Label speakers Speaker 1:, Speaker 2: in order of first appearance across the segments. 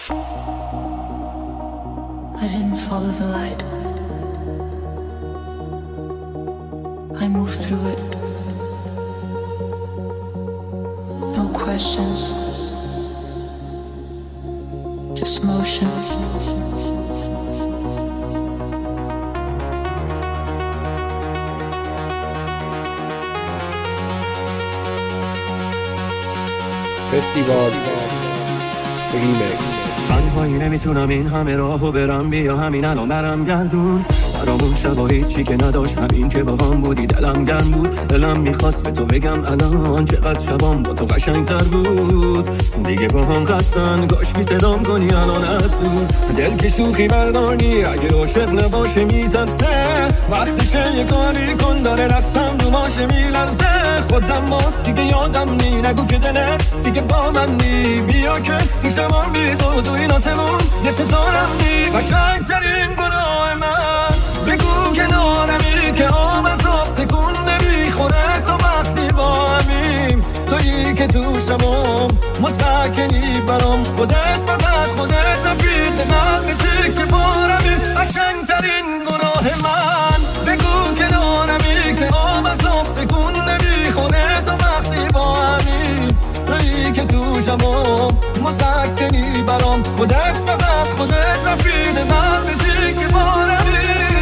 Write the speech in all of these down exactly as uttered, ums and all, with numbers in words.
Speaker 1: I didn't follow the light. I moved through it. No questions. Just motion.
Speaker 2: فستیوال ریمیکس.
Speaker 3: تنهایی نمیتونم این همه راهو برم، بیا همین الان برم گردون برامون شبا هیچی که نداشت، همین که با هم بودی دلم گرم بود. دلم میخواست به تو بگم الان چقدر شبام با تو قشنگتر بود. دیگه با هم قصدن کاشکی صدام کنی الان از دور. دل که شوخی برداری اگه عاشق نباشه میترسه، وقتشه یه کاری کن داره رسم دو ماشه میلرزه. خودم با دیگه یادم نی، نگو که دلت دیگه با من نی. بیا که تو شمان بی تو تو این آسمون یه ستارم نی. قشنگترین گناه من بگو که دارمی که آب از آب تکون نمیخوره تا وقتی با همیم. تویی که تو شبام مسکنی برام، خودت فقط خودت رفیق قلب تیک بارمی. قشنگترین گناه من بگو که دارمی که آب از آب تکون نمیخوره تا وقتی با همیم. تویی که تو شبام مسکنی برام، خودت فقط خودت رفیق قلب تیک بارمی.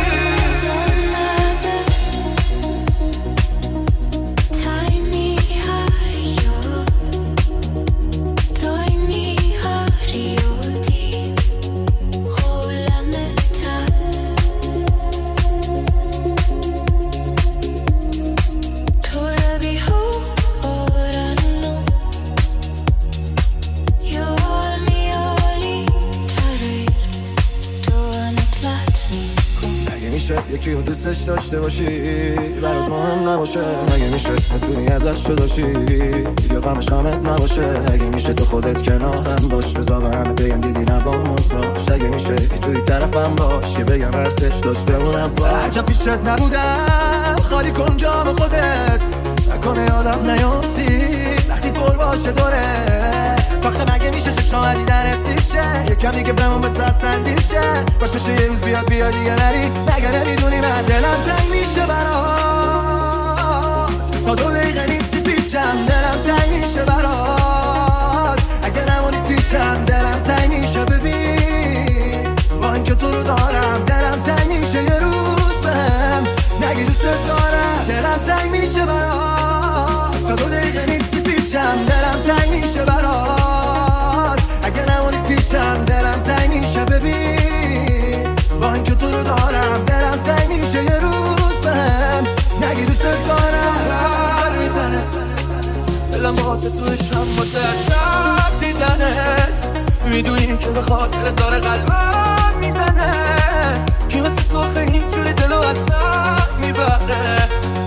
Speaker 4: یکی رو دوستش داشته باشی برات مهم نباشه، مگه میشه نتونی ازش جداشی یا غمش غمت نباشه. اگه میشه تو خودت کنارم باش، بذار به همه بگم دیدی نبام مداش. اگه میشه یه جوری طرفم باش که بگم ارسش داشته اونم باش. عجب پیشت نبودم خالی کن جام خودت، نکنه یادم نیافتی وقتی پر باشه دوره. فقط مگه میشه چشم دیدنت سیشه، یکم دیگه بمون بسر سندیشه. باشه شه یه روز بیاد بیاد دیگه نری، مگه نمیدونی من دلم تنگ میشه برات تا دو دقیقه نیستی پیشم. دلم تنگ میشه برات اگه نمونی پیشم. دلم تنگ میشه ببین با اینکه تو رو دارم. دلم تنگ میشه یه روز بهم نگی دوست دارم. دلم تنگ میشه برات تا دو دقیقه نیستی پیشم. دلم تنگ میشه برات اگه نمونی پیشم. دلم تنگ میشه ببین با اینکه تو رو دارم. دلم تنگ میشه یه روز بهم نگی دوست دارم. هر میزنه دلم واسه تو عشقم، واسه شب دیدنت. میدونی که به خاطر داره قلبم میزنه، که واسه تو خیلی جوری دلو از هم میبره.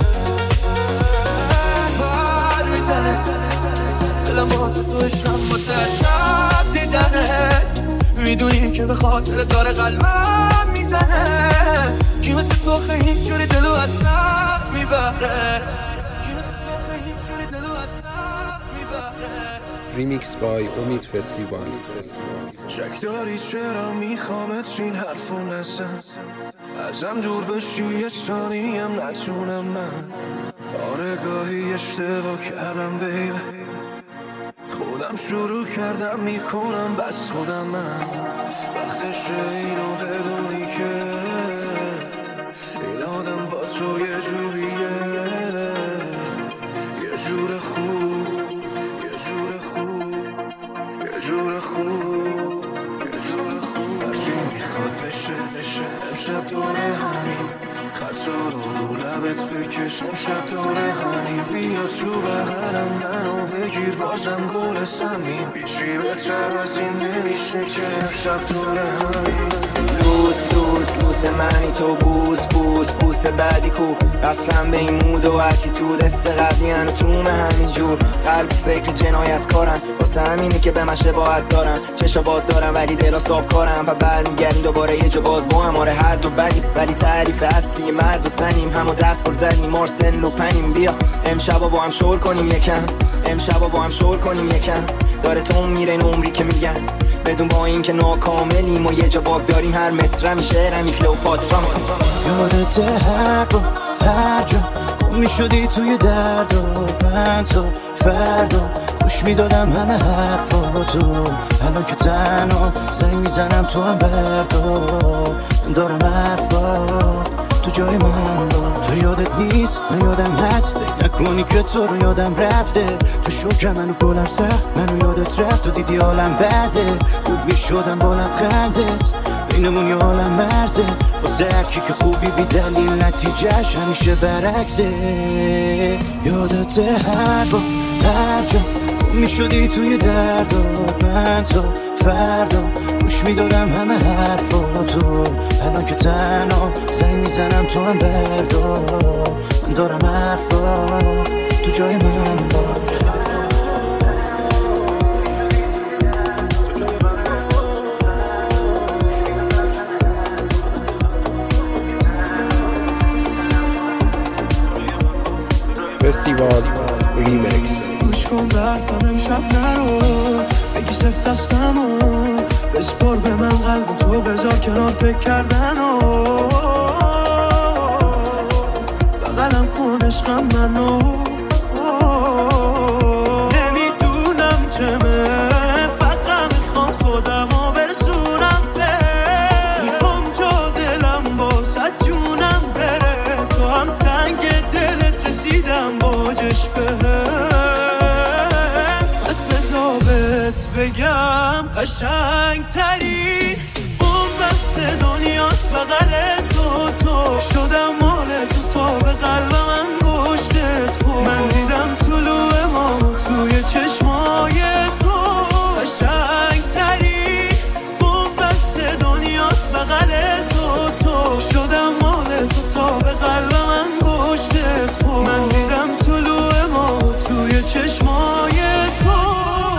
Speaker 4: هر میزنه دلم واسه تو عشقم، واسه شب دیدنت. میدونی که به خاطر داره قلبم میزنه، که واسه تو خیلی جوری دلو از هم میبره. که واسه تو خیلی جوری دلو از هم میبره.
Speaker 2: ریمیکس بای امید فستیوال.
Speaker 4: شک داری چرا میخوامت این حرفو نزن، ازم دور بشی یه ثانیم نتونم من. آره گاهی اشتباه کردم بیبه، خودم شروع کردم میکنم بس خودم من. وقتشه اینو بدونی که این آدم با تو یه جوریه، یه جور خوب، یه جور خوب، یه جور خوب، یه جور خوب. هرچی میخواد بشه بشه امشب دوره همین خطا رو لبت بکشم. شب دوره همین بیا تو بغلم منو بگیر بازم گل سمیم. بیچی بهتر از این نمیشه که امشب دوره همین.
Speaker 5: لوس لوس لوس منی تو بوس بوس بوس بعدی کو. قسم به این مود و اتیتود است قبلی هنو تومه همینجور. قلب فکر جنایت کارن واسه همینی که به من شباهت دارن. چشا باد دارم ولی دلا ساب کارم و برمیگردیم دوباره یه جا باز با هم. آره هر دو بدی ولی تعریف اصلی مرد و سنیم. همو دست پر زدیم مارسل و پنیم. بیا امشبا با هم شور کنیم یکم، امشبا با هم شور کنیم یکم. داره تو میره این عمری که میگن بدون با این که ناکاملیم و یه جا باگ داریم هر مصرمی شعرمی کلئوپاترا.
Speaker 3: یادت هر با هر جا گم میشدی توی درد و بند و فرد و گوش میدادم همه حرفاتو. الان که تنها زنگ میزنم تو هم بردار دارم حرفات تو جای من با. تو یادت نیست من یادم هست، فکر نکنی که تو رو یادم رفته. تو شکر منو گلم سخت منو یادت رفت و دیدی حالم بده. خوب میشدم با لبخندت بینمون یه عالم مرزه. واسه هرکی که خوبی بی دلیل نتیجهش همیشه برعکسه. یادت هر با هر جا گم میشدی توی درد و بند و فردا گوش میدادم همه حرفاتو. الان که تنها زنگ میزنم تو هم بردار من دارم حرفات تو جای من باش.
Speaker 2: فستیوال ریمیکس.
Speaker 6: گوش کن برفم امشب نرو بگی سفت دستم و بسپار به من قلب تو بذار کنار فکر کردن و بغلم کن عشقم منو. نمیدونم چمه فقط میخوام خودم رو برسونم به میخوام جا دلم بازد جونم بره. تو هم تنگ دلت رسیدم باجش به بگم قشنگ تری اون بست دنیاست بغل تو. تو شدم مال تو تا به قلب من گشتت خود. من دیدم طلوع ما توی چشمای تو. قشنگ تری اون بست دنیاست بغل تو. تو شدم مال تو تا به قلب من گشتت خود. من دیدم طلوع ما توی چشمای تو.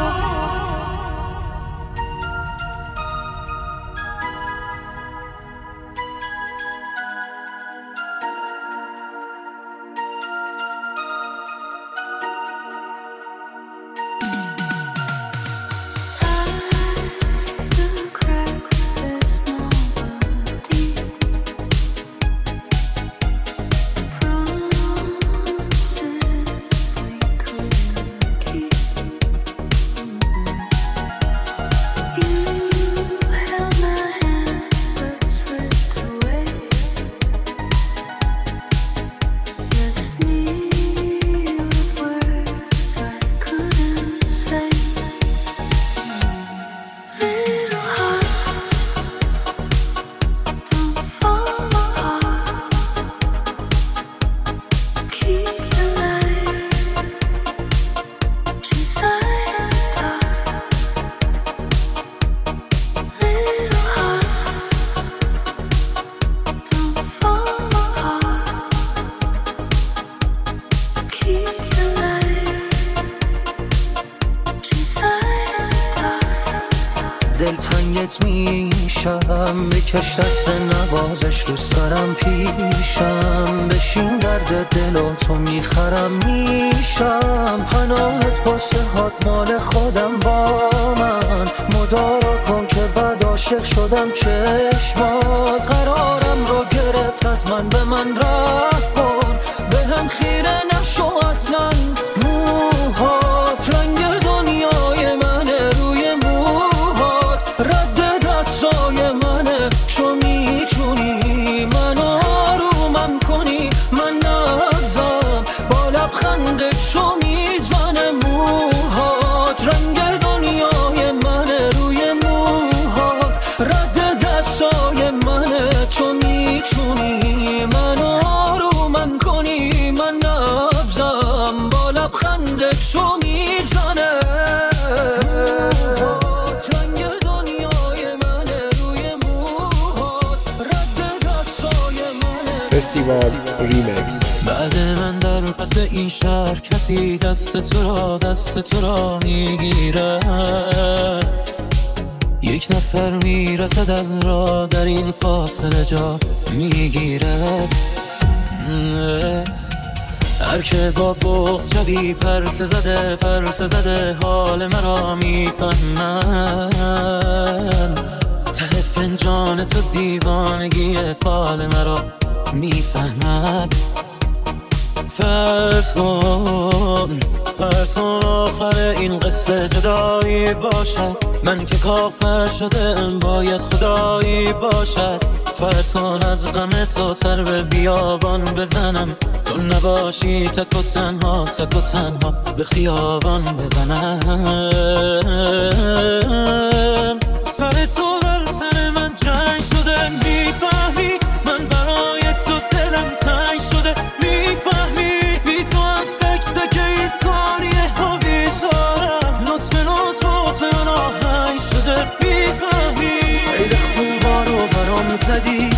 Speaker 3: دلتنگت میشم بکش دست نوازش رو سرم پیشم. بشین درد دل و تو میخرم میشم. پناهت واسه هات مال خودم با من مدارا کن که بعد عاشق شدم چشمات. قرارم رو گرفت از من به من راه کن به هم خیره نشو اصلا. موهات رنگ دنیای منه روی موهات رد دستای منه. تو میتونی منو آرومم کنی من نبزم با لبخندت تو میزنه. موهات رنگ دنیای منه روی موهات رد دستای منه. تو میتونی منو آرومم کنی من نبزم با لبخندت تو میزنه.
Speaker 2: فستیوال ریمیکس.
Speaker 3: بعد من در پس این شهر کسی دست تو را دست تو را میگیره. یک نفر میرسد از راه در این فاصله جا میگیره. هر که با بغض شدی پرسه زده پرسه زده حال مرا میفهمه. جان تو دیوانگی فال مرا میفهمد. فرض کن فرض کن آخر این قصه جدایی باشد، من که کافر شدم باید خدایی باشد. فرض کن از غم تو سر به بیابان بزنم، تو نباشی تک و تنها تک و تنها به خیابان بزنم. سر تو بر سر من جنگ شده، میفهمی من برای تو دلم تنگ شده، میفهمی بی تو از تک تک این ثانیه ها بیزارم، لطف لطف من آهنگ شده، میفهمی
Speaker 6: خیلی خوبا رو برام زدی،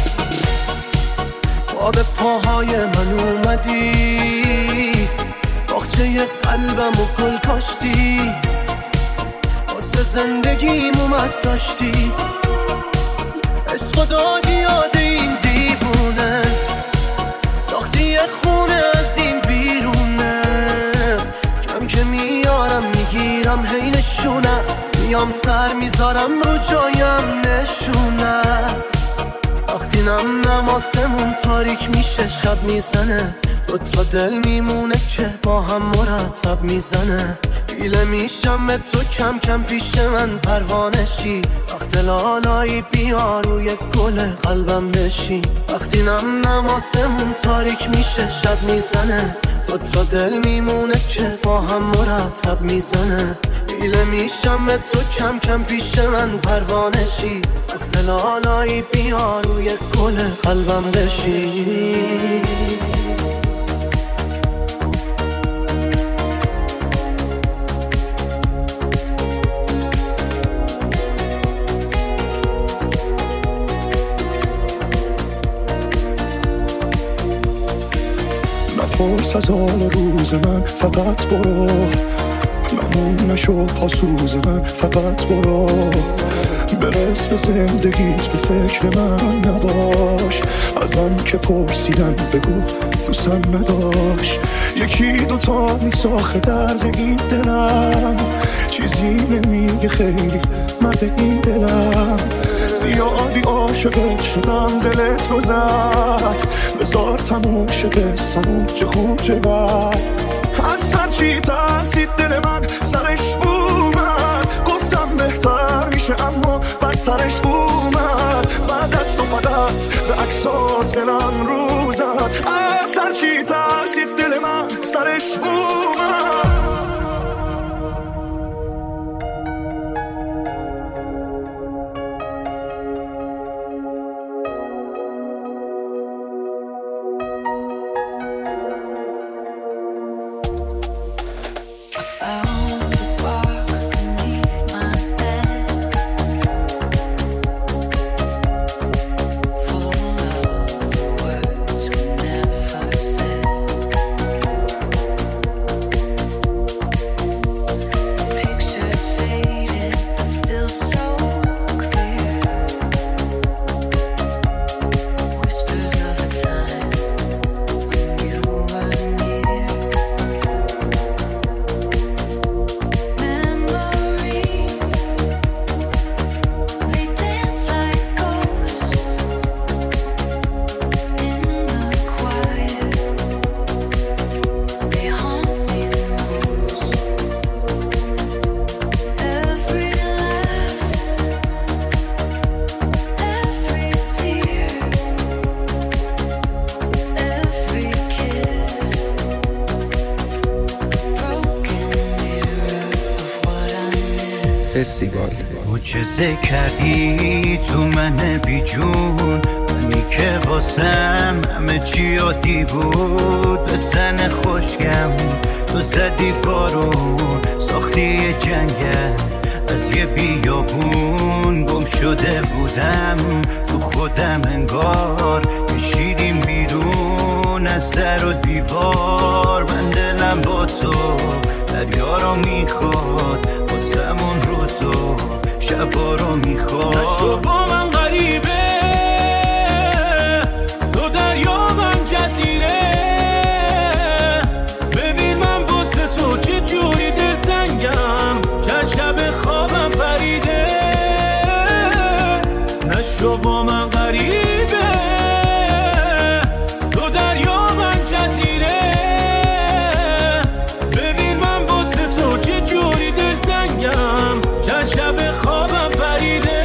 Speaker 6: پا به پاهای من اومدی، باغچه قلبم و گل کاشتی، واسه زندگیم اومد داشتی، عشق دادی یاد این دیوونه، ساختی یه خونه از این بیرونه، کم که میارم میگیرم هی نشونت، میام سر میذارم رو جایم نشونت. وقتی نم نماسمون تاریک میشه شب میزنه، دوتا دل میمونه که با هم مرتب میزنه، پیله میشم به تو کم کم پیش من پروانشی، وقت لالایی بیا روی گل قلبم بشی. وقتی نم نماسمون تاریک میشه شب میزنه، دوتا دل میمونه که با هم مرتب میزنه، پیله میشم به تو کم کم پیش من پروانشی، وقت لالایی بیا روی گل قلبم بشی.
Speaker 7: نپرس از حال روز من، فقط برو، ممنون نشو پاسوز من، فقط برو، برس به زندگیت به فکر من نباش، ازم که پرسیدن بگو دوستم نداشت، یکی دوتا میساخه درد این دلم، چیزی نمیگه خیلی مرد این دلم، زیادی عاشقت شدم دلت رو زد، بذار تموم شه قصه‌مون چه خوب چه بد، از هر چی ترسید دل من سرش اومد، گفتم بهتر میشه اما بدترش اومد، بعد از تو فقط به عکسات دلم رو زد، از هر چی ترسید دل من سرش اومد.
Speaker 2: فستیوال
Speaker 8: معجزه کردی تو من بی جون، منی که واسم همه چی عادی بود، به تن خوشگم تو زدی بارون، ساختی یه جنگل از یه بیابون، گم شده بودم تو خودم انگار، کشیدیم بیرون از در و دیوار، من دلم با تو دریا رو میخواد، واسمون روز و شبا رو میخواد،
Speaker 6: نشو با من غریبه تو دریا من جزیره، ببین من واسه تو چه جوری دلتنگم، چند شب خوابم پریده، نشو شو با من غریبه، تو دریا من جزیره. ببین من واسه تو چه جوری دلتنگم، چند شب خوابم پریده.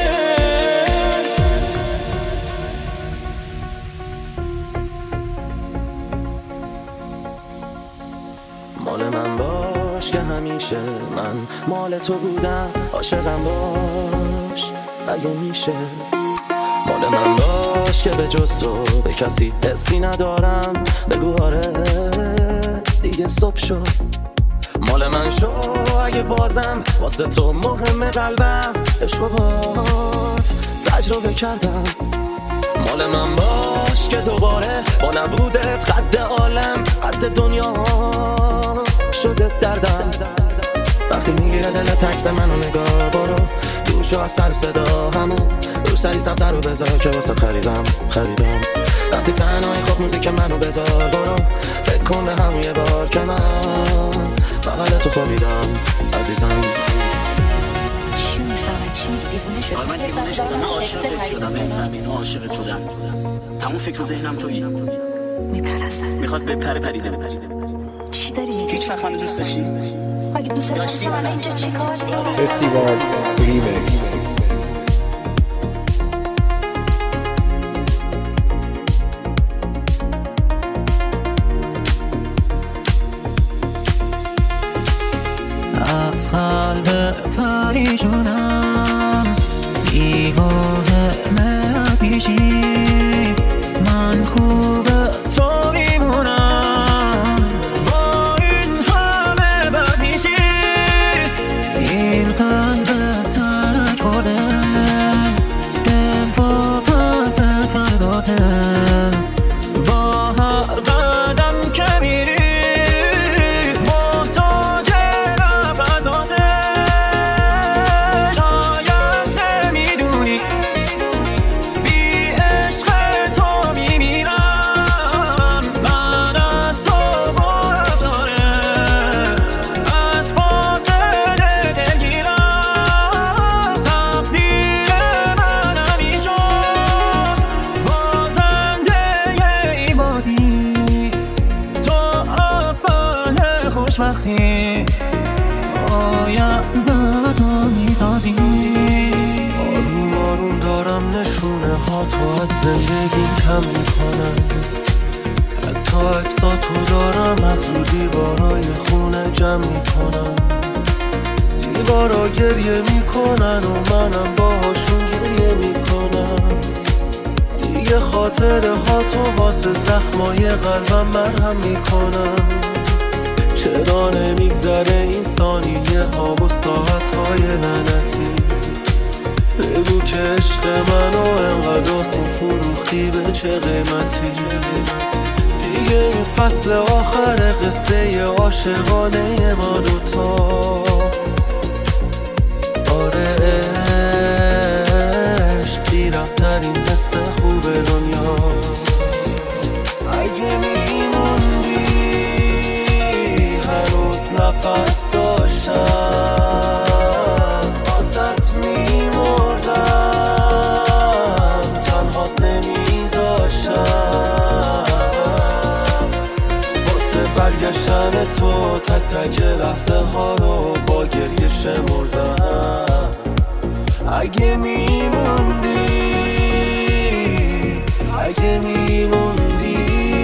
Speaker 4: مال من باش که همیشه من مال تو بودم، عاشقم باش اگه میشه. مال من باش که به جز تو به کسی حسی ندارم، بگو آره دیگه صبح شد. مال من شو اگه بازم واسه تو مهم قلبم، عشق و بات تجربه کردم. مال من باش که دوباره با نبودت قد عالم قد دنیا شده دردم. وقتی میگیره دلت عکس منو نگاه برو، دوشو از سر صدا همون رو سری سبزه رو بذار که واسه خریدم خریدم. وقتی تنهایی خب موزیک منو بذار برو، فکر کن به همون یه بار که من بغل تو خوابیدم عزیزم.
Speaker 9: چی میفهمن؟ چی میگی؟ دیوونه شدم؟
Speaker 10: من دیوونه شدم، من عاشقت شدم، من عاشقت شدم. تموم فکر و ذهنم تویی.
Speaker 9: میپرستم.
Speaker 10: میخواد بپره پریده.
Speaker 9: چی داری میگی؟
Speaker 10: هیچ وقت منو دوست داشتی؟
Speaker 9: اگه دوست داشتی من اینجا چیکار؟
Speaker 2: فستیوال ریمیکس.
Speaker 3: از قلب پریشونم دیوانه نپیشی، من خوبه تو میمونم با این همه بدمیشی. این قلب ترک برده دل با پس فرداته، با هر قدم که میری وقتی آینده تو میسازی.
Speaker 6: آروم آروم دارم نشونه ها تو از زندگی کم میکنن، حتی عکسا تو دارم از رو دیوارای خونه جمع میکنن. دیوارا گریه میکنن و منم باهاشون گریه میکنم. دیگه خاطره ها تو واسه زخمای قلبم مرهم میکنم. چرا نمیگذره این ثانیه ها و ساعت های لعنتی؟ بگو که عشق منو انقدر آسون فروختی به چه قیمتی؟ دیگه این فصل آخر قصه عاشقانه ما دوتاست. آره عشق بی‌ربط‌ترین حس خوب دنیاست. اگه میموندی هنوز نفس داشتم، واسط میمردم، تنهات نمیذاشتم. واسه برگشتن تو تک تک لحظه ها رو با گریه شمردم. اگه میموندی اگه میموندی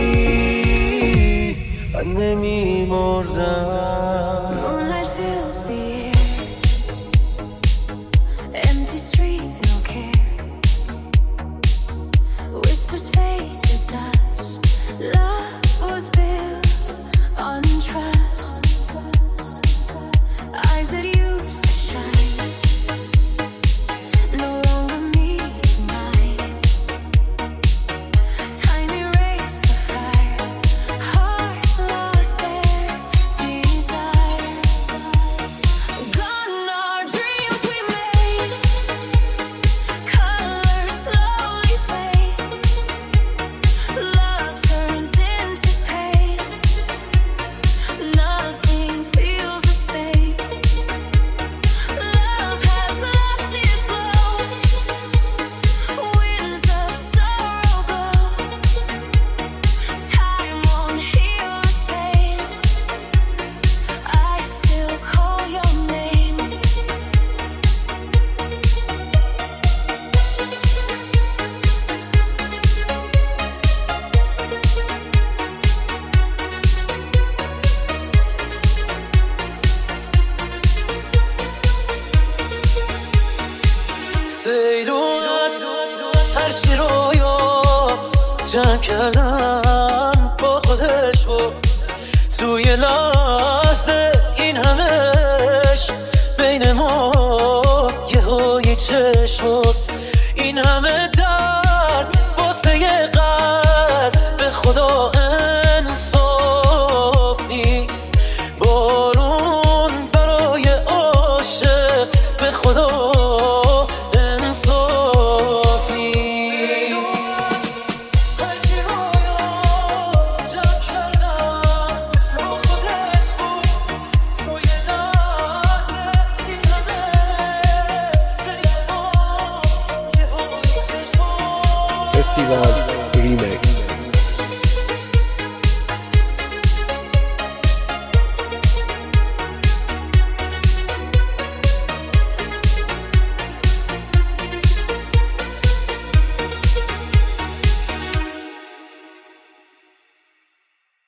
Speaker 6: من نمیمردم.
Speaker 1: Moonlight fills the air, empty streets, no care. Whispers fade to dust. Love was built on trust. Eyes that used to shine no longer meet mine. Time erased the fire. Hearts lost their desire.
Speaker 6: سیلون هرچی رویا جمع کردن با خودش بود توی لحظه این همش بین ما یه هایی چه شد این همه